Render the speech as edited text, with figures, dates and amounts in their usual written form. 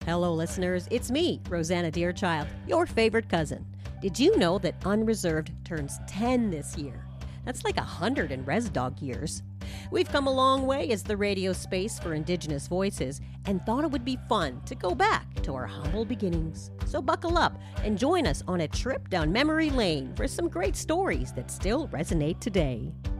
Hello, listeners. It's me, Rosanna Deerchild, your favorite cousin. Did you know that Unreserved turns 10 this year? That's like 100 in Res Dog years. We've come a long way as the radio space for Indigenous voices and thought it would be fun to go back to our humble beginnings. So buckle up and join us on a trip down memory lane for some great stories that still resonate today.